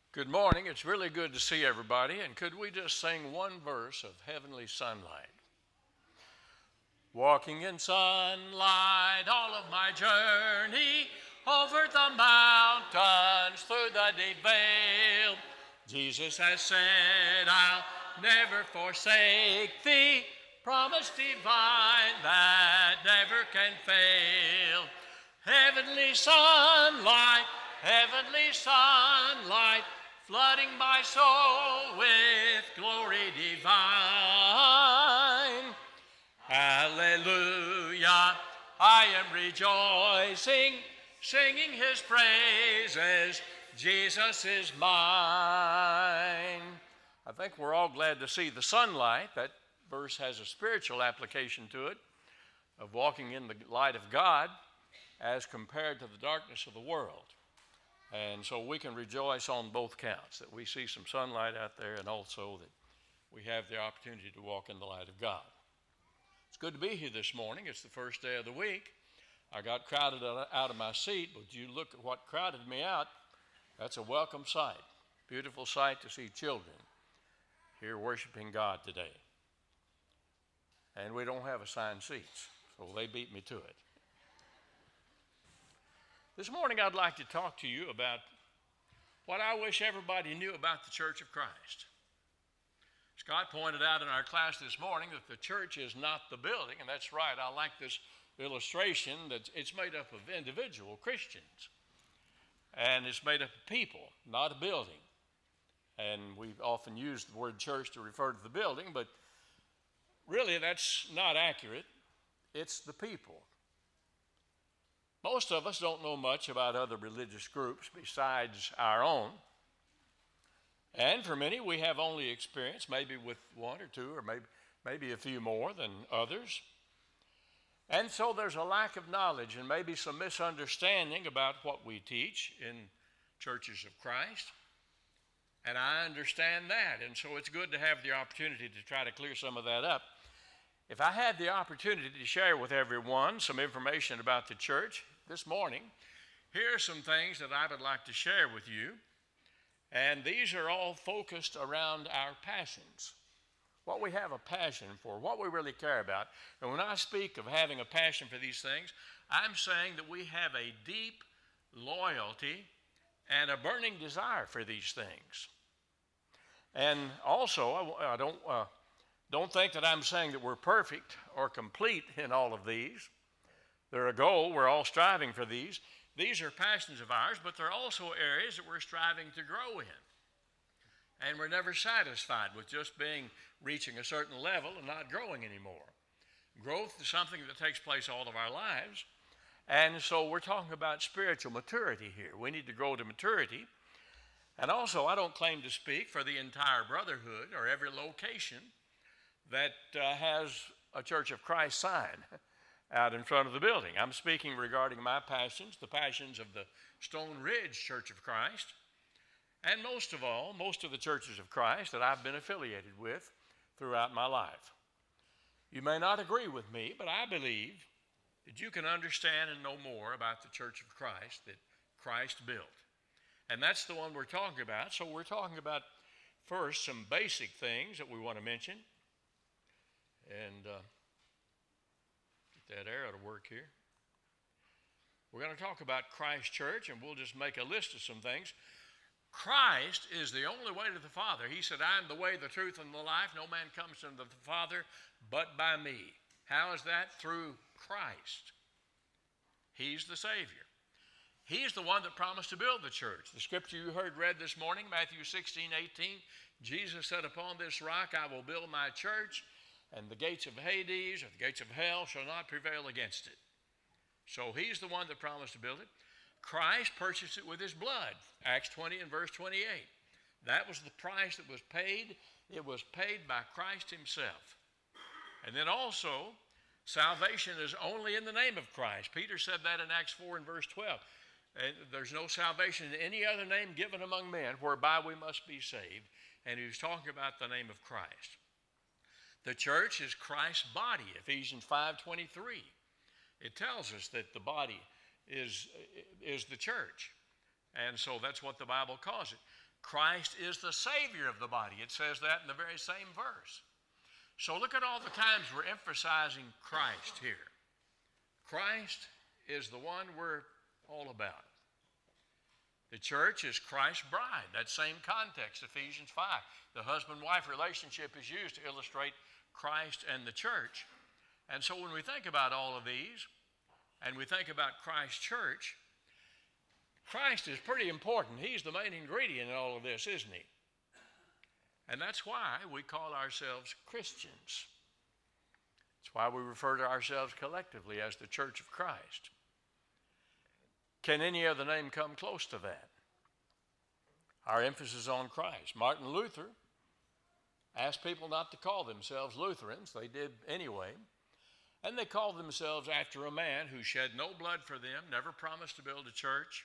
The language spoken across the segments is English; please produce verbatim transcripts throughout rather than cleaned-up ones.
Good morning. It's really good to see everybody. And could we just sing one verse of Heavenly Sunlight? Walking in sunlight all of my journey, over the mountains, through the deep vale. Jesus has said, I'll never forsake thee, promise divine that never can fail. Heavenly sunlight, heavenly sunlight, flooding my soul with glory divine. Hallelujah, I am rejoicing, singing his praises, Jesus is mine. I think we're all glad to see the sunlight. That verse has a spiritual application to it, of walking in the light of God as compared to the darkness of the world. And so we can rejoice on both counts, that we see some sunlight out there and also that we have the opportunity to walk in the light of God. It's good to be here this morning. It's the first day of the week. I got crowded out of my seat, but you look at what crowded me out. That's a welcome sight. Beautiful sight to see children here worshiping God today. And we don't have assigned seats, so they beat me to it. This morning I'd like to talk to you about what I wish everybody knew about the Church of Christ. Scott pointed out in our class this morning that the church is not the building, and that's right. I like this illustration that it's made up of individual Christians, and it's made up of people, not a building. And we often use the word church to refer to the building, but really that's not accurate. It's the people. Most of us don't know much about other religious groups besides our own. And for many, we have only experience maybe with one or two or maybe, maybe a few more than others. And so there's a lack of knowledge and maybe some misunderstanding about what we teach in churches of Christ. And I understand that. And so it's good to have the opportunity to try to clear some of that up. If I had the opportunity to share with everyone some information about the church this morning, here are some things that I would like to share with you. And these are all focused around our passions, what we have a passion for, what we really care about. And when I speak of having a passion for these things, I'm saying that we have a deep loyalty and a burning desire for these things. And also, I, I don't... Uh, Don't think that I'm saying that we're perfect or complete in all of these. They're a goal. We're all striving for these. These are passions of ours, but they're also areas that we're striving to grow in. And we're never satisfied with just being, reaching a certain level and not growing anymore. Growth is something that takes place all of our lives. And so we're talking about spiritual maturity here. We need to grow to maturity. And also, I don't claim to speak for the entire brotherhood or every location that uh, has a Church of Christ sign out in front of the building. I'm speaking regarding my passions, the passions of the Stone Ridge Church of Christ, and most of all, most of the churches of Christ that I've been affiliated with throughout my life. You may not agree with me, but I believe that you can understand and know more about the Church of Christ that Christ built. And that's the one we're talking about. So we're talking about first some basic things that we want to mention. And uh, get that arrow to work here. We're going to talk about Christ Church, and we'll just make a list of some things. Christ is the only way to the Father. He said, I am the way, the truth, and the life. No man comes to the Father but by me. How is that? Through Christ. He's the Savior. He's the one that promised to build the church. The scripture you heard read this morning, Matthew sixteen, eighteen, Jesus said, upon this rock I will build my church, and the gates of Hades or the gates of hell shall not prevail against it. So he's the one that promised to build it. Christ purchased it with his blood. Acts twenty and verse twenty-eight. That was the price that was paid. It was paid by Christ himself. And then also, salvation is only in the name of Christ. Peter said that in Acts four and verse twelve. And there's no salvation in any other name given among men whereby we must be saved. And he was talking about the name of Christ. The church is Christ's body, Ephesians five twenty-three. It tells us that the body is, is the church. And so that's what the Bible calls it. Christ is the Savior of the body. It says that in the very same verse. So look at all the times we're emphasizing Christ here. Christ is the one we're all about. The church is Christ's bride. That same context, Ephesians five. The husband-wife relationship is used to illustrate Christ and the church. And so when we think about all of these, and we think about Christ's church, Christ is pretty important. He's the main ingredient in all of this, isn't he? And that's why we call ourselves Christians. That's why we refer to ourselves collectively as the Church of Christ. Can any other name come close to that? Our emphasis on Christ. Martin Luther asked people not to call themselves Lutherans. They did anyway. And they called themselves after a man who shed no blood for them, never promised to build a church.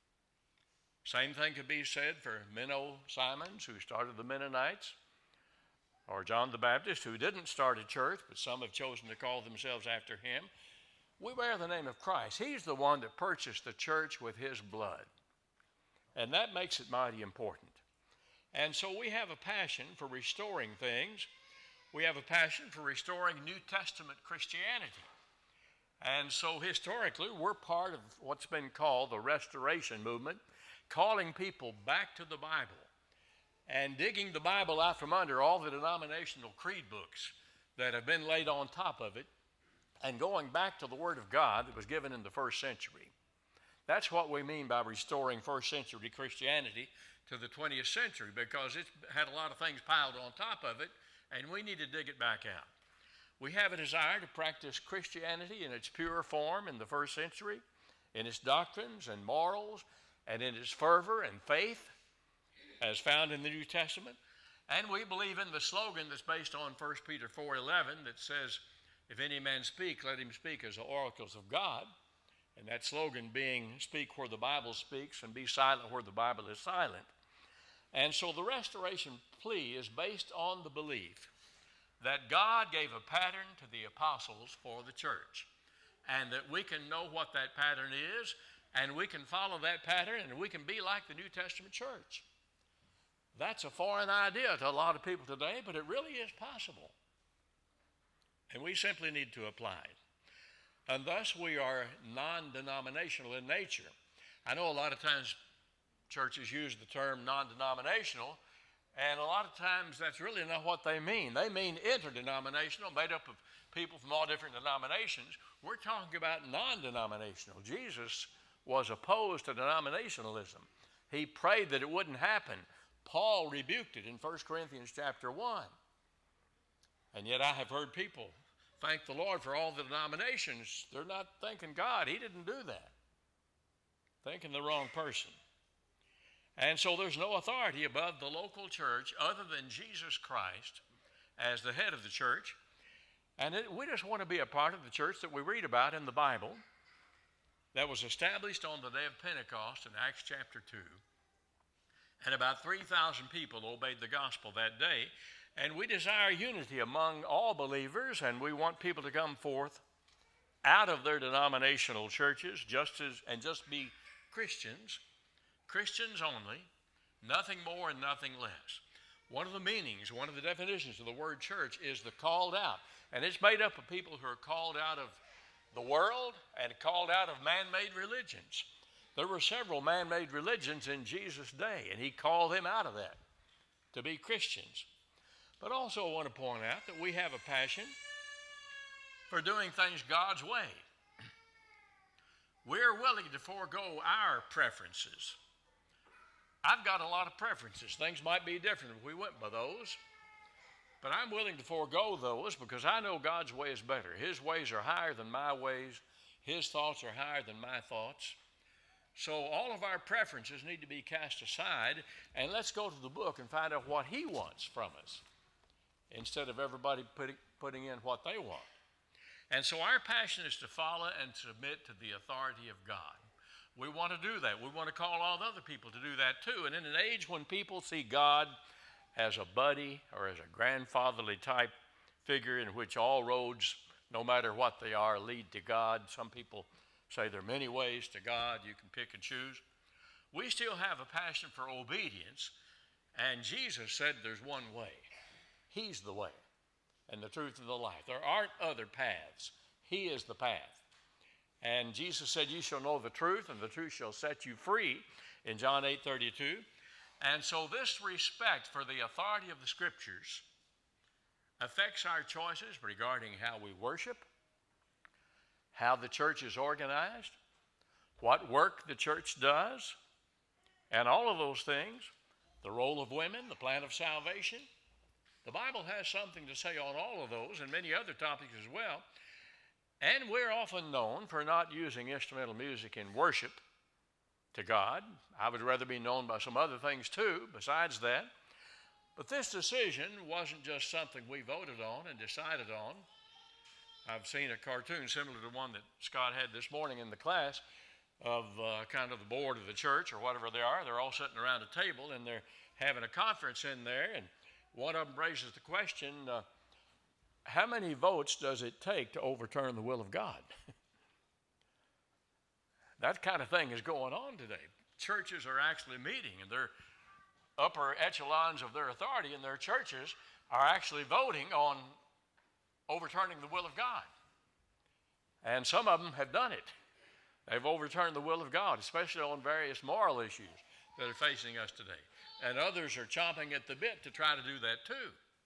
Same thing could be said for Menno Simons, who started the Mennonites, or John the Baptist, who didn't start a church, but some have chosen to call themselves after him. We bear the name of Christ. He's the one that purchased the church with his blood. And that makes it mighty important. And so we have a passion for restoring things. We have a passion for restoring New Testament Christianity. And so historically, we're part of what's been called the Restoration Movement, calling people back to the Bible and digging the Bible out from under all the denominational creed books that have been laid on top of it and going back to the Word of God that was given in the first century. That's what we mean by restoring first century Christianity to the twentieth century, because it's had a lot of things piled on top of it, and we need to dig it back out. We have a desire to practice Christianity in its pure form in the first century, in its doctrines and morals, and in its fervor and faith as found in the New Testament. And we believe in the slogan that's based on First Peter four eleven that says, if any man speak, let him speak as the oracles of God. And that slogan being, speak where the Bible speaks and be silent where the Bible is silent. And so the restoration plea is based on the belief that God gave a pattern to the apostles for the church, and that we can know what that pattern is, and we can follow that pattern, and we can be like the New Testament church. That's a foreign idea to a lot of people today, but it really is possible. And we simply need to apply it. And thus we are non-denominational in nature. I know a lot of times churches use the term non-denominational, and a lot of times that's really not what they mean. They mean interdenominational, made up of people from all different denominations. We're talking about non-denominational. Jesus was opposed to denominationalism. He prayed that it wouldn't happen. Paul rebuked it in First Corinthians chapter one. And yet I have heard people thank the Lord for all the denominations. They're not thanking God. He didn't do that. Thanking the wrong person. And so there's no authority above the local church other than Jesus Christ as the head of the church. And it, we just want to be a part of the church that we read about in the Bible that was established on the day of Pentecost in Acts chapter two. And about three thousand people obeyed the gospel that day. And we desire unity among all believers, and we want people to come forth out of their denominational churches just as, and just be Christians, Christians only, nothing more and nothing less. One of the meanings, one of the definitions of the word church is the called out. And it's made up of people who are called out of the world and called out of man-made religions. There were several man-made religions in Jesus' day, and he called them out of that to be Christians. But also I want to point out that we have a passion for doing things God's way. We're willing to forego our preferences. I've got a lot of preferences. Things might be different if we went by those. But I'm willing to forego those because I know God's way is better. His ways are higher than my ways. His thoughts are higher than my thoughts. So all of our preferences need to be cast aside, and let's go to the book and find out what he wants from us, instead of everybody putting, putting in what they want. And so our passion is to follow and submit to the authority of God. We want to do that. We want to call all the other people to do that too. And in an age when people see God as a buddy or as a grandfatherly type figure in which all roads, no matter what they are, lead to God. Some people say there are many ways to God. You can pick and choose. we still have a passion for obedience, and Jesus said there's one way. He's the way and the truth and the life. There aren't other paths. He is the path. And Jesus said, you shall know the truth, and the truth shall set you free, in John eight thirty-two. And so this respect for the authority of the Scriptures affects our choices regarding how we worship, how the church is organized, what work the church does, and all of those things, the role of women, the plan of salvation. The Bible has something to say on all of those and many other topics as well. And we're often known for not using instrumental music in worship to God. I would rather be known by some other things too, besides that. But this decision wasn't just something we voted on and decided on. I've seen a cartoon similar to one that Scott had this morning in the class of uh, kind of the board of the church or whatever they are. They're all sitting around a table and they're having a conference in there, and one of them raises the question, uh, how many votes does it take to overturn the will of God? That kind of thing is going on today. Churches are actually meeting, and their upper echelons of their authority in their churches are actually voting on overturning the will of God. And some of them have done it. They've overturned the will of God, especially on various moral issues that are facing us today. And others are chomping at the bit to try to do that too.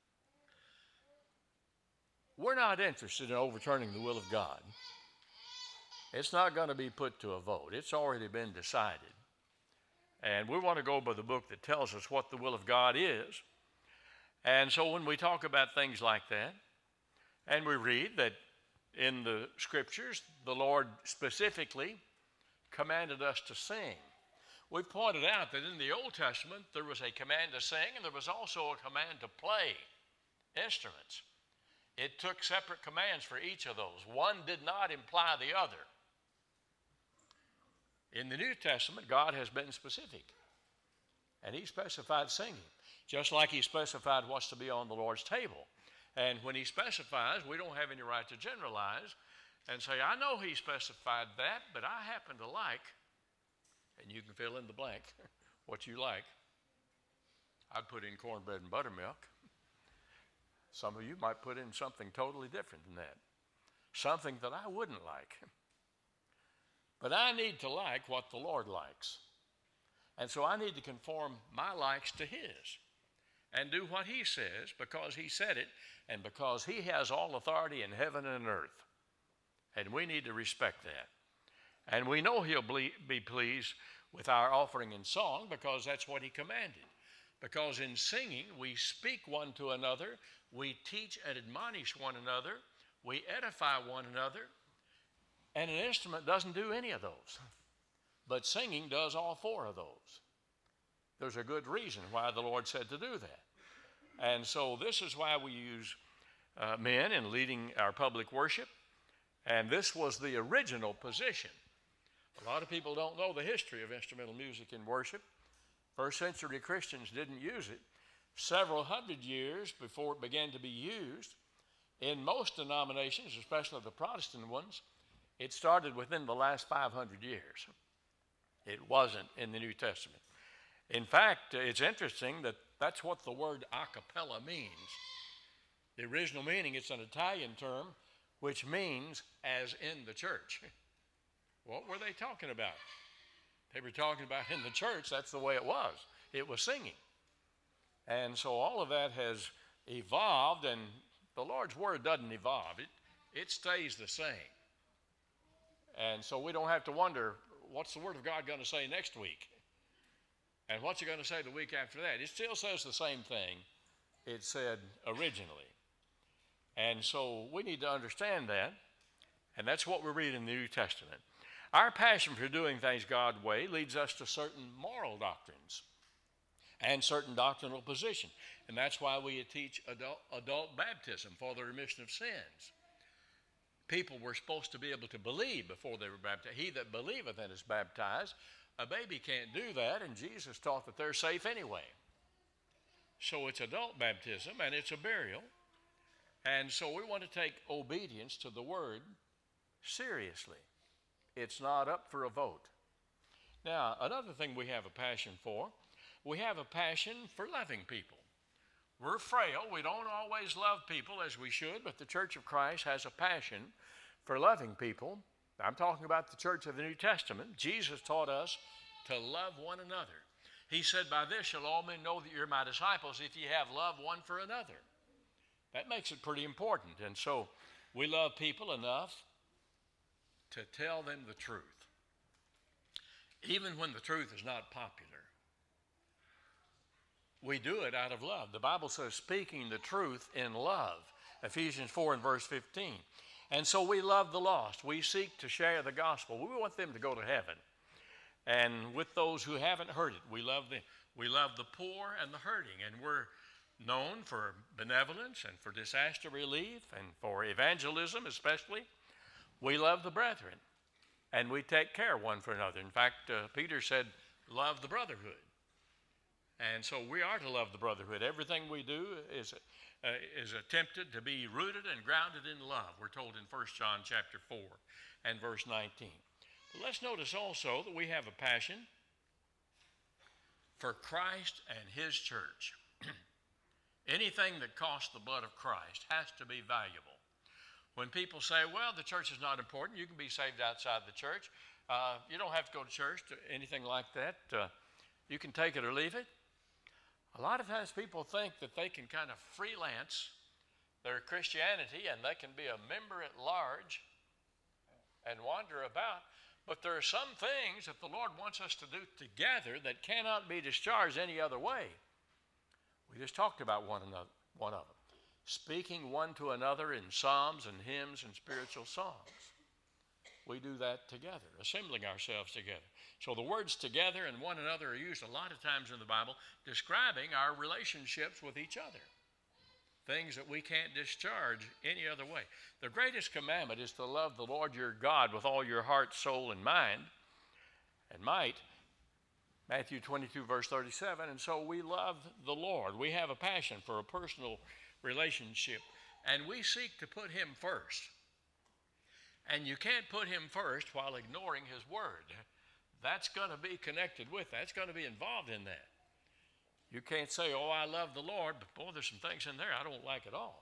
We're not interested in overturning the will of God. It's not going to be put to a vote. It's already been decided. And we want to go by the book that tells us what the will of God is. And so when we talk about things like that, and we read that in the Scriptures, the Lord specifically commanded us to sing. We've pointed out that in the Old Testament, there was a command to sing, and there was also a command to play instruments. It took separate commands for each of those. One did not imply the other. In the New Testament, God has been specific, and He specified singing, just like He specified what's to be on the Lord's table. And when He specifies, we don't have any right to generalize and say, I know He specified that, but I happen to like, and you can fill in the blank, what you like. I'd put in cornbread and buttermilk. Some of you might put in something totally different than that, something that I wouldn't like. But I need to like what the Lord likes. And so I need to conform my likes to His and do what He says because He said it and because He has all authority in heaven and earth. And we need to respect that. And we know He'll be pleased with our offering in song because that's what He commanded. Because in singing, we speak one to another, we teach and admonish one another, we edify one another, and an instrument doesn't do any of those. But singing does all four of those. There's a good reason why the Lord said to do that. And so this is why we use uh, men in leading our public worship. And this was the original position. A lot of people don't know the history of instrumental music in worship. First century Christians didn't use it. Several hundred years before it began to be used, in most denominations, especially the Protestant ones, it started within the last five hundred years. It wasn't in the New Testament. In fact, it's interesting that that's what the word a cappella means. The original meaning, it's an Italian term, which means as in the church. What were they talking about? They were talking about in the church, that's the way it was. It was singing. And so all of that has evolved, and the Lord's Word doesn't evolve. It, it stays the same. And so we don't have to wonder, what's the Word of God going to say next week? And what's it going to say the week after that? It still says the same thing it said originally. And so we need to understand that, and that's what we read in the New Testament. Our passion for doing things God's way leads us to certain moral doctrines and certain doctrinal position. And that's why we teach adult, adult baptism for the remission of sins. People were supposed to be able to believe before they were baptized. He that believeth and is baptized. A baby can't do that, and Jesus taught that they're safe anyway. So it's adult baptism, and it's a burial. And so we want to take obedience to the Word seriously. It's not up for a vote. Now, another thing we have a passion for, we have a passion for loving people. We're frail. We don't always love people as we should, but the Church of Christ has a passion for loving people. I'm talking about the church of the New Testament. Jesus taught us to love one another. He said, by this shall all men know that you're my disciples if you have love one for another. That makes it pretty important. And so we love people enough to tell them the truth, even when the truth is not popular. We do it out of love. The Bible says speaking the truth in love, Ephesians four and verse fifteen. And so we love the lost. We seek to share the gospel. We want them to go to heaven. And with those who haven't heard it, we love them. We love the poor and the hurting, and we're known for benevolence and for disaster relief and for evangelism especially. We love the brethren, and we take care one for another. In fact, uh, Peter said, love the brotherhood. And so we are to love the brotherhood. Everything we do is, uh, is attempted to be rooted and grounded in love. We're told in First John chapter four and verse nineteen. But let's notice also that we have a passion for Christ and his church. Anything that costs the blood of Christ has to be valuable. When people say, well, the church is not important, you can be saved outside the church. Uh, you don't have to go to church, to anything like that. Uh, you can take it or leave it. A lot of times people think that they can kind of freelance their Christianity and they can be a member at large and wander about. But there are some things that the Lord wants us to do together that cannot be discharged any other way. We just talked about one another, one of them. Speaking one to another in psalms and hymns and spiritual songs. We do that together, assembling ourselves together. So the words together and one another are used a lot of times in the Bible describing our relationships with each other. Things that we can't discharge any other way. The greatest commandment is to love the Lord your God with all your heart, soul, and mind, and might. Matthew twenty-two, verse thirty-seven. And so we love the Lord. We have a passion for a personal relationship, and we seek to put him first. And you can't put him first while ignoring his word. That's going to be connected with that. It's going to be involved in that. You can't say, oh, I love the Lord, but boy, there's some things in there I don't like at all.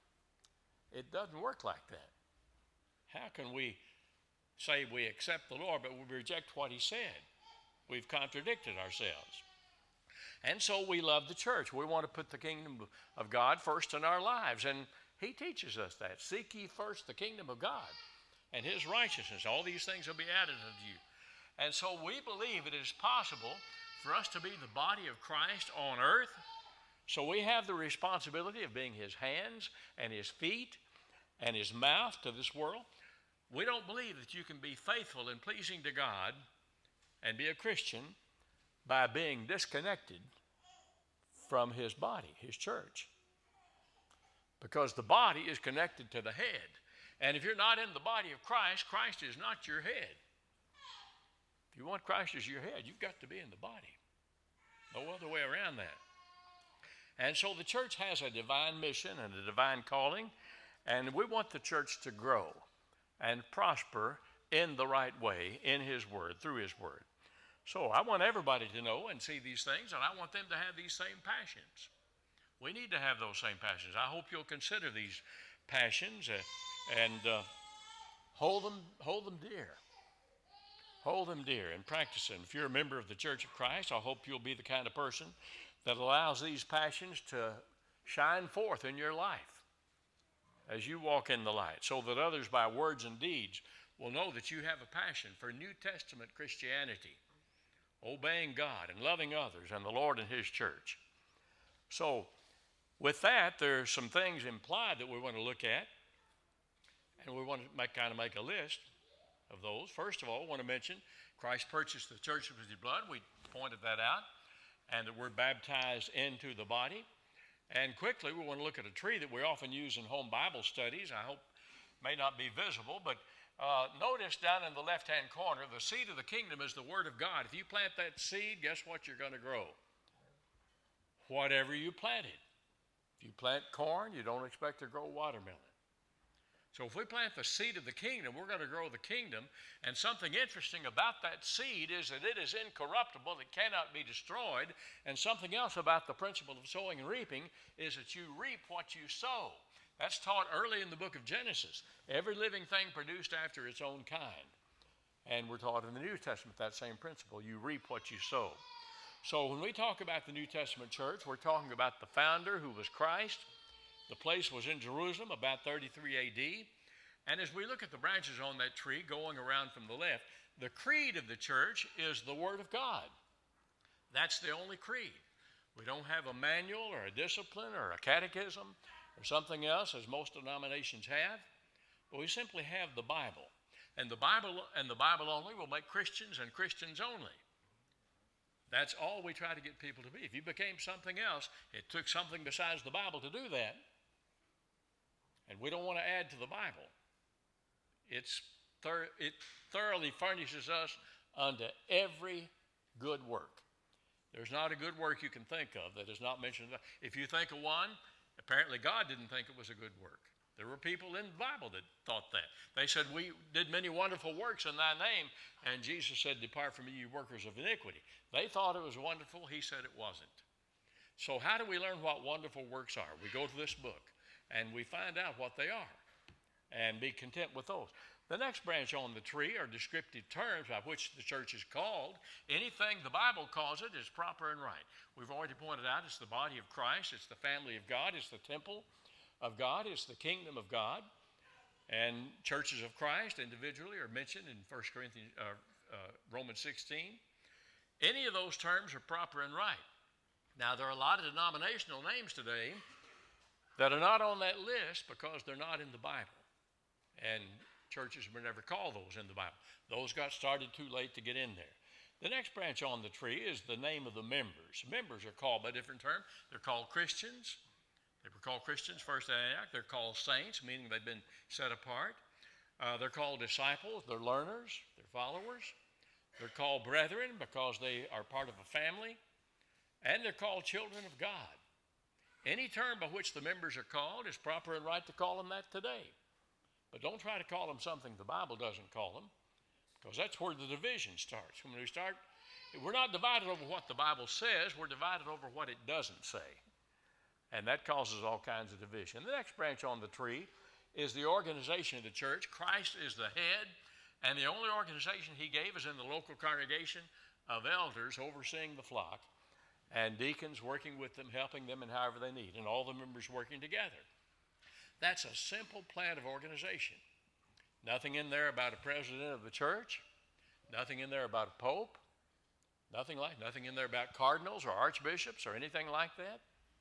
It doesn't work like that. How can we say we accept the Lord, but we reject what he said? We've contradicted ourselves. And so we love the church. We want to put the kingdom of God first in our lives. And he teaches us that. Seek ye first the kingdom of God and his righteousness. All these things will be added unto you. And so we believe it is possible for us to be the body of Christ on earth. So we have the responsibility of being his hands and his feet and his mouth to this world. We don't believe that you can be faithful and pleasing to God and be a Christian by being disconnected from his body, his church. Because the body is connected to the head. And if you're not in the body of Christ, Christ is not your head. If you want Christ as your head, you've got to be in the body. No other way around that. And so the church has a divine mission and a divine calling, and we want the church to grow and prosper in the right way, in his word, through his word. So I want everybody to know and see these things, and I want them to have these same passions. We need to have those same passions. I hope you'll consider these passions uh, and uh, hold them, hold them dear. Hold them dear and practice them. If you're a member of the Church of Christ, I hope you'll be the kind of person that allows these passions to shine forth in your life as you walk in the light, so that others by words and deeds will know that you have a passion for New Testament Christianity, obeying God and loving others and the Lord and his church. So with that, there's some things implied that we want to look at, and we want to make, kind of make a list of those. First of all, I want to mention Christ purchased the church with his blood. We pointed that out. And that we're baptized into the body. And quickly, we want to look at a tree that we often use in home Bible studies. I hope it may not be visible, but uh, notice down in the left-hand corner, the seed of the kingdom is the word of God. If you plant that seed, guess what you're going to grow? Whatever you planted. If you plant corn, you don't expect to grow watermelon. So if we plant the seed of the kingdom, we're going to grow the kingdom. And something interesting about that seed is that it is incorruptible. It cannot be destroyed. And something else about the principle of sowing and reaping is that you reap what you sow. That's taught early in the book of Genesis. Every living thing produced after its own kind. And we're taught in the New Testament that same principle. You reap what you sow. So when we talk about the New Testament church, we're talking about the founder, who was Christ. The place was in Jerusalem, about thirty-three A D. And as we look at the branches on that tree going around from the left, the creed of the church is the Word of God. That's the only creed. We don't have a manual or a discipline or a catechism or something else, as most denominations have. But we simply have the Bible. And the Bible and the Bible only will make Christians and Christians only. That's all we try to get people to be. If you became something else, it took something besides the Bible to do that. And we don't want to add to the Bible. It's thir- it thoroughly furnishes us unto every good work. There's not a good work you can think of that is not mentioned. If you think of one, apparently God didn't think it was a good work. There were people in the Bible that thought that. They said, we did many wonderful works in thy name. And Jesus said, depart from me, you workers of iniquity. They thought it was wonderful. He said it wasn't. So how do we learn what wonderful works are? We go to this book and we find out what they are and be content with those. The next branch on the tree are descriptive terms by which the church is called. Anything the Bible calls it is proper and right. We've already pointed out it's the body of Christ, it's the family of God, it's the temple of God, it's the kingdom of God. And churches of Christ individually are mentioned in First Corinthians, uh, uh, Romans sixteen. Any of those terms are proper and right. Now, there are a lot of denominational names today that are not on that list because they're not in the Bible. And churches were never called those in the Bible. Those got started too late to get in there. The next branch on the tree is the name of the members. Members are called by different terms. They're called Christians. They were called Christians first at Antioch. They're called saints, meaning they've been set apart. Uh, they're called disciples. They're learners. They're followers. They're called brethren because they are part of a family. And they're called children of God. Any term by which the members are called is proper and right to call them that today. But don't try to call them something the Bible doesn't call them, because that's where the division starts. When we start, we're not divided over what the Bible says, we're divided over what it doesn't say. And that causes all kinds of division. The next branch on the tree is the organization of the church. Christ is the head, and the only organization he gave is in the local congregation of elders overseeing the flock, and deacons working with them, helping them in however they need, and all the members working together. That's a simple plan of organization. Nothing in there about a president of the church, nothing in there about a pope, nothing like, nothing in there about cardinals or archbishops or anything like that.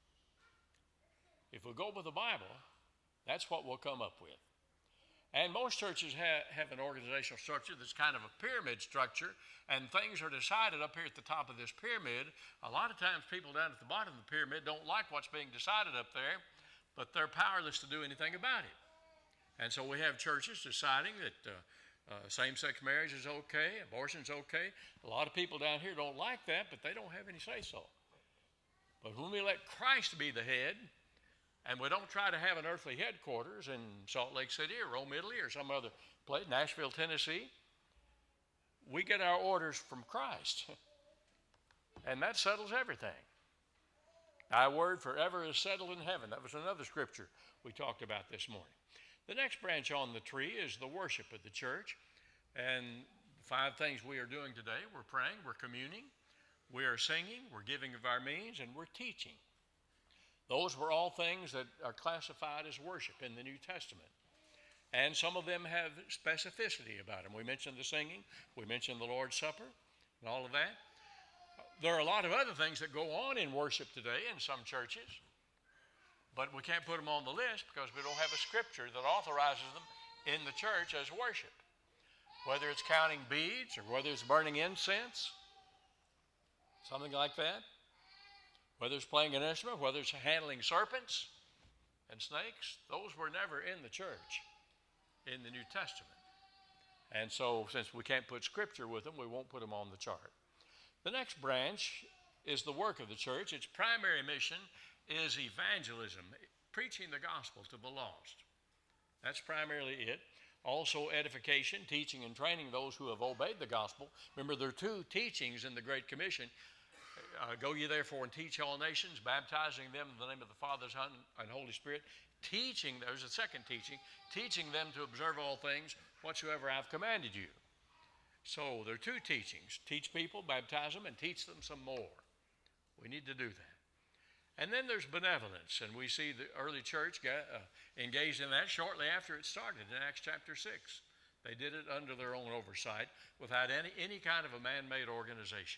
If we go with the Bible, that's what we'll come up with. And most churches have, have an organizational structure that's kind of a pyramid structure, and things are decided up here at the top of this pyramid. A lot of times people down at the bottom of the pyramid don't like what's being decided up there, but they're powerless to do anything about it. And so we have churches deciding that uh, uh, same-sex marriage is okay, abortion's okay. A lot of people down here don't like that, but they don't have any say-so. But when we let Christ be the head, and we don't try to have an earthly headquarters in Salt Lake City or Rome, Italy, or some other place, Nashville, Tennessee, we get our orders from Christ. And that settles everything. Thy word forever is settled in heaven. That was another scripture we talked about this morning. The next branch on the tree is the worship of the church. And five things we are doing today: we're praying, we're communing, we are singing, we're giving of our means, and we're teaching. Those were all things that are classified as worship in the New Testament. And some of them have specificity about them. We mentioned the singing, we mentioned the Lord's Supper, and all of that. There are a lot of other things that go on in worship today in some churches, but we can't put them on the list because we don't have a scripture that authorizes them in the church as worship. Whether it's counting beads or whether it's burning incense, something like that. Whether it's playing an instrument, whether it's handling serpents and snakes, those were never in the church in the New Testament. And so since we can't put scripture with them, we won't put them on the chart. The next branch is the work of the church. Its primary mission is evangelism, preaching the gospel to the lost. That's primarily it. Also edification, teaching and training those who have obeyed the gospel. Remember, there are two teachings in the Great Commission. Uh, Go ye therefore and teach all nations, baptizing them in the name of the Father, Son, and Holy Spirit. Teaching, there's a second teaching, teaching them to observe all things whatsoever I've commanded you. So there are two teachings. Teach people, baptize them, and teach them some more. We need to do that. And then there's benevolence, and we see the early church get, uh, engaged in that shortly after it started in Acts chapter six. They did it under their own oversight without any, any kind of a man-made organization.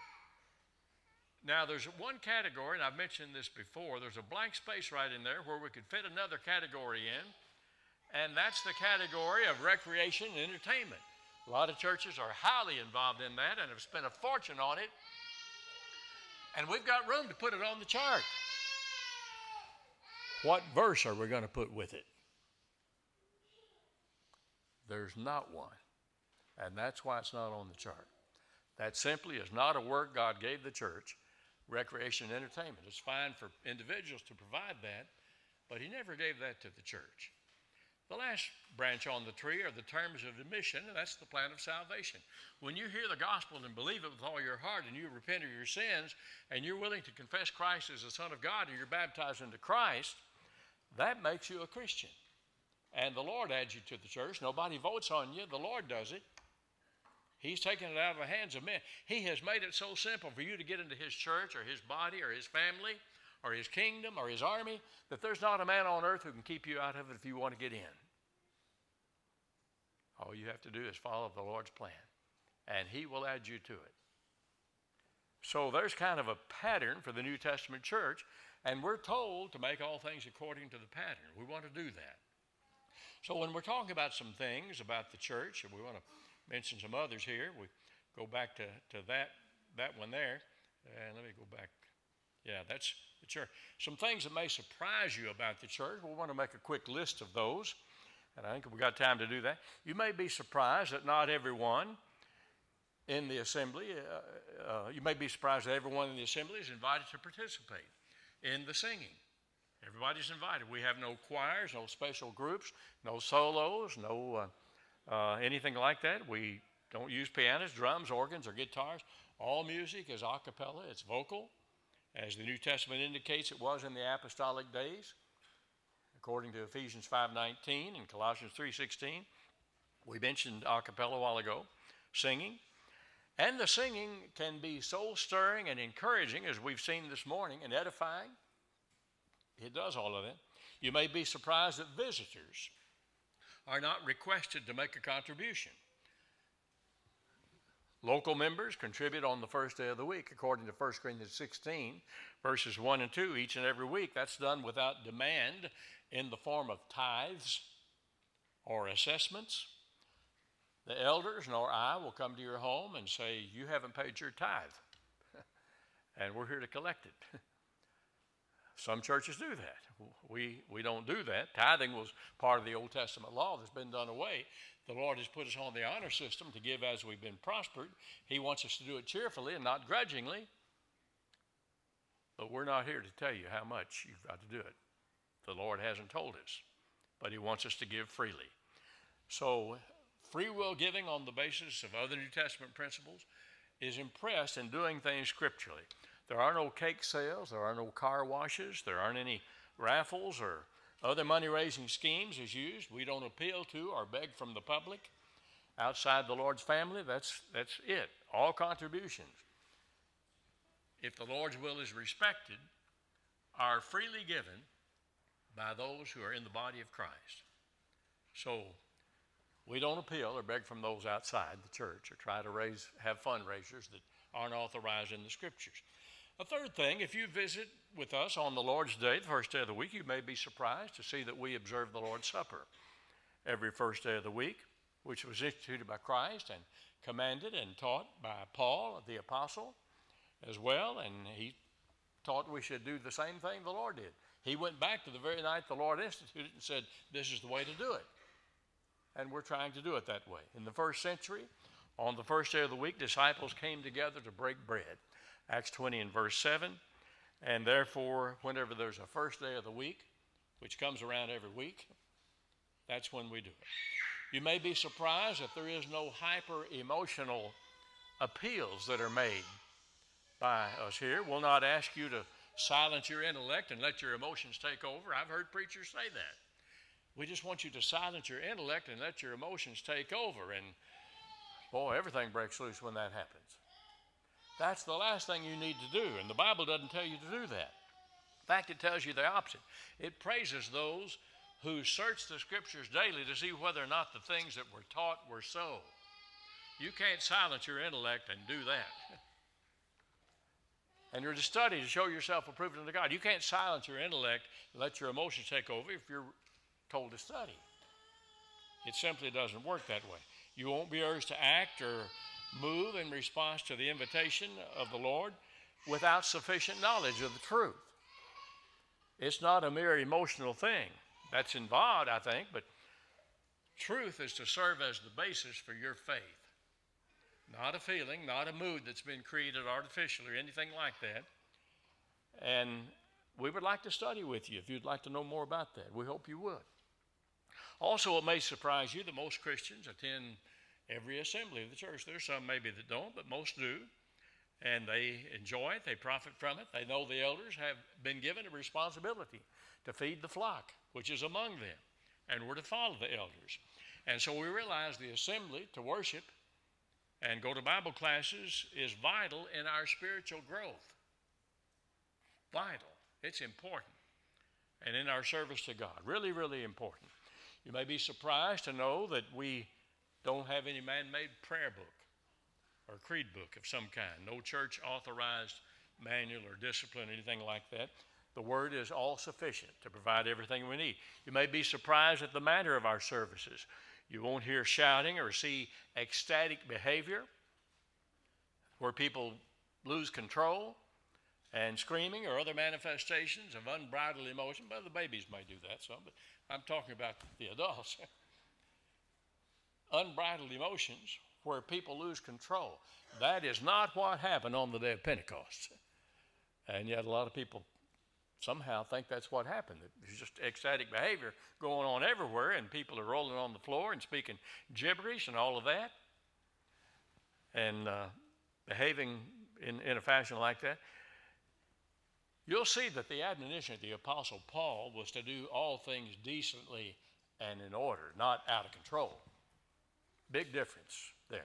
Now, there's one category, and I've mentioned this before, there's a blank space right in there where we could fit another category in, and that's the category of recreation and entertainment. A lot of churches are highly involved in that and have spent a fortune on it, and we've got room to put it on the chart. What verse are we going to put with it? There's not one, and that's why it's not on the chart. That simply is not a work God gave the church. Recreation and entertainment. It's fine for individuals to provide that, but he never gave that to the church. The last branch on the tree are the terms of admission, and that's the plan of salvation. When you hear the gospel and believe it with all your heart, and you repent of your sins, and you're willing to confess Christ as the Son of God, and you're baptized into Christ, that makes you a Christian. And the Lord adds you to the church. Nobody votes on you. The Lord does it. He's taken it out of the hands of men. He has made it so simple for you to get into his church or his body or his family or his kingdom or his army that there's not a man on earth who can keep you out of it if you want to get in. All you have to do is follow the Lord's plan, and he will add you to it. So there's kind of a pattern for the New Testament church, and we're told to make all things according to the pattern. We want to do that. So when we're talking about some things about the church, and we want to mention some others here, we go back to, to that, that one there, and let me go back. Yeah, that's the church. Some things that may surprise you about the church, we want to make a quick list of those, and I think we've got time to do that. You may be surprised that not everyone in the assembly, uh, uh, you may be surprised that everyone in the assembly is invited to participate in the singing. Everybody's invited. We have no choirs, no special groups, no solos, no uh, uh, anything like that. We don't use pianos, drums, organs, or guitars. All music is a cappella. It's vocal, as the New Testament indicates it was in the apostolic days, according to Ephesians five nineteen and Colossians three sixteen. We mentioned a cappella a while ago, singing. And the singing can be soul-stirring and encouraging, as we've seen this morning, and edifying. It does all of that. You may be surprised that visitors are not requested to make a contribution. Local members contribute on the first day of the week, according to First Corinthians sixteen, verses one and two, each and every week. That's done without demand in the form of tithes or assessments. The elders nor I will come to your home and say, you haven't paid your tithe, and we're here to collect it. Some churches do that. We, we don't do that. Tithing was part of the Old Testament law that's been done away. The Lord has put us on the honor system to give as we've been prospered. He wants us to do it cheerfully and not grudgingly. But we're not here to tell you how much you've got to do it. The Lord hasn't told us, but he wants us to give freely. So free will giving on the basis of other New Testament principles is impressed in doing things scripturally. There are no cake sales, there are no car washes, there aren't any raffles or other money-raising schemes is used. We don't appeal to or beg from the public. Outside the Lord's family, that's, that's it. All contributions, if the Lord's will is respected, are freely given by those who are in the body of Christ. So we don't appeal or beg from those outside the church or try to raise, have fundraisers that aren't authorized in the Scriptures. A third thing, if you visit with us on the Lord's Day, the first day of the week, you may be surprised to see that we observe the Lord's Supper every first day of the week, which was instituted by Christ and commanded and taught by Paul, the apostle, as well, and he taught we should do the same thing the Lord did. He went back to the very night the Lord instituted and said, this is the way to do it. And we're trying to do it that way. In the first century, on the first day of the week, disciples came together to break bread. Acts twenty and verse seven. And therefore, whenever there's a first day of the week, which comes around every week, that's when we do it. You may be surprised that there is no hyper-emotional appeals that are made by us here. We'll not ask you to silence your intellect and let your emotions take over. I've heard preachers say that. We just want you to silence your intellect and let your emotions take over. And boy, everything breaks loose when that happens. That's the last thing you need to do, and the Bible doesn't tell you to do that. In fact, it tells you the opposite. It praises those who search the Scriptures daily to see whether or not the things that were taught were so. You can't silence your intellect and do that. And you're to study to show yourself approved unto God. You can't silence your intellect and let your emotions take over if you're told to study. It simply doesn't work that way. You won't be urged to act or move in response to the invitation of the Lord without sufficient knowledge of the truth. It's not a mere emotional thing. That's involved, I think, but truth is to serve as the basis for your faith. Not a feeling, not a mood that's been created artificially or anything like that. And we would like to study with you if you'd like to know more about that. We hope you would. Also, it may surprise you that most Christians attend every assembly of the church. There's some maybe that don't, but most do. And they enjoy it. They profit from it. They know the elders have been given a responsibility to feed the flock, which is among them. And we're to follow the elders. And so we realize the assembly to worship and go to Bible classes is vital in our spiritual growth. Vital. It's important. And in our service to God. Really, really important. You may be surprised to know that we don't have any man-made prayer book or creed book of some kind. No church authorized manual or discipline, anything like that. The Word is all sufficient to provide everything we need. You may be surprised at the manner of our services. You won't hear shouting or see ecstatic behavior where people lose control and screaming or other manifestations of unbridled emotion. Well, the babies may do that some, but I'm talking about the adults. Unbridled emotions where people lose control. That is not what happened on the day of Pentecost. And yet a lot of people somehow think that's what happened. There's just ecstatic behavior going on everywhere, and people are rolling on the floor and speaking gibberish and all of that, and uh, behaving in, in a fashion like that. You'll see that the admonition of the Apostle Paul was to do all things decently and in order, not out of control. Big difference there.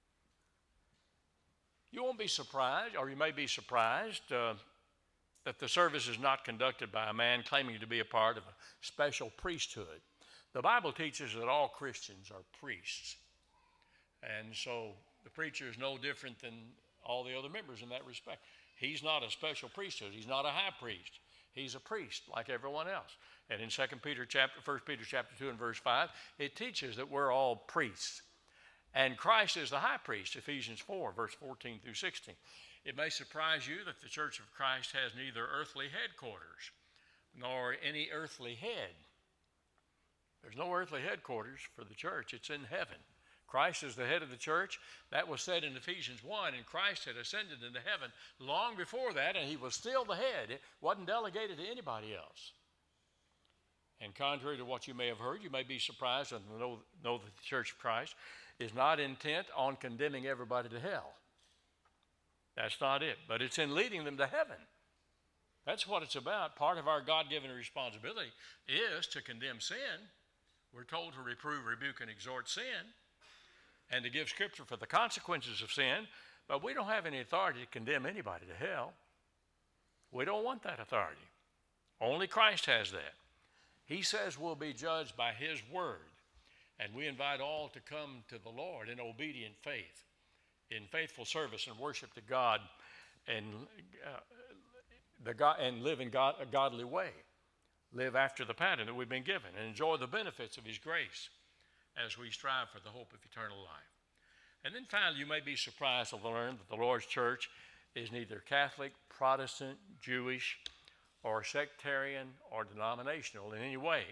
You won't be surprised, or you may be surprised, uh, that the service is not conducted by a man claiming to be a part of a special priesthood. The Bible teaches that all Christians are priests. And so the preacher is no different than all the other members in that respect. He's not a special priesthood. He's not a high priest. He's a priest like everyone else. And in Second Peter chapter, First Peter chapter two and verse five, it teaches that we're all priests. And Christ is the high priest, Ephesians four, verse fourteen through sixteen. It may surprise you that the Church of Christ has neither earthly headquarters nor any earthly head. There's no earthly headquarters for the church. It's in heaven. Christ is the head of the church. That was said in Ephesians one, and Christ had ascended into heaven long before that, and he was still the head. It wasn't delegated to anybody else. And contrary to what you may have heard, you may be surprised and know, know that the Church of Christ is not intent on condemning everybody to hell. That's not it, but it's in leading them to heaven. That's what it's about. Part of our God-given responsibility is to condemn sin. We're told to reprove, rebuke, and exhort sin, and to give Scripture for the consequences of sin, but we don't have any authority to condemn anybody to hell. We don't want that authority. Only Christ has that. He says we'll be judged by His word, and we invite all to come to the Lord in obedient faith, in faithful service and worship to God, and uh, the God, and live in God, a godly way. Live after the pattern that we've been given and enjoy the benefits of His grace as we strive for the hope of eternal life. And then finally, you may be surprised to learn that the Lord's church is neither Catholic, Protestant, Jewish, or sectarian or denominational in any way.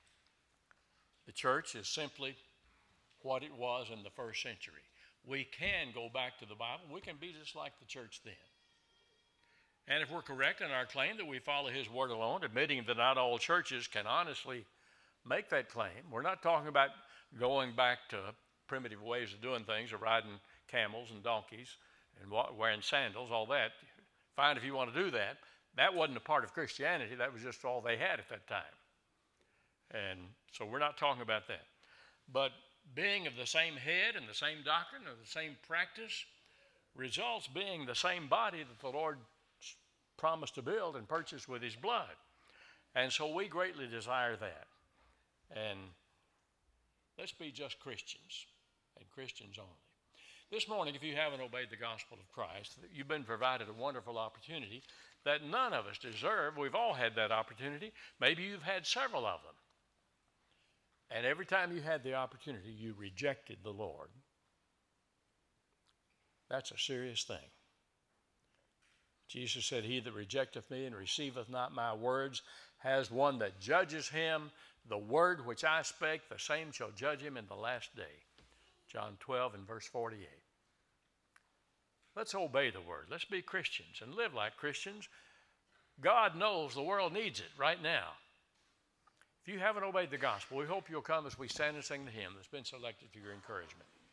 The church is simply what it was in the first century. We can go back to the Bible. We can be just like the church then. And if we're correct in our claim that we follow His word alone, admitting that not all churches can honestly make that claim. We're not talking about going back to primitive ways of doing things, or riding camels and donkeys and wearing sandals, all that. Fine if you want to do that. That wasn't a part of Christianity. That was just all they had at that time. And so we're not talking about that. But being of the same head and the same doctrine or the same practice results being the same body that the Lord promised to build and purchase with his blood. And so we greatly desire that. And let's be just Christians, and Christians only. This morning, if you haven't obeyed the gospel of Christ, you've been provided a wonderful opportunity that none of us deserve. We've all had that opportunity. Maybe you've had several of them. And every time you had the opportunity, you rejected the Lord. That's a serious thing. Jesus said, "He that rejecteth me and receiveth not my words has one that judges him. The word which I spake, the same shall judge him in the last day." John twelve and verse forty-eight. Let's obey the word. Let's be Christians and live like Christians. God knows the world needs it right now. If you haven't obeyed the gospel, we hope you'll come as we stand and sing the hymn that's been selected for your encouragement.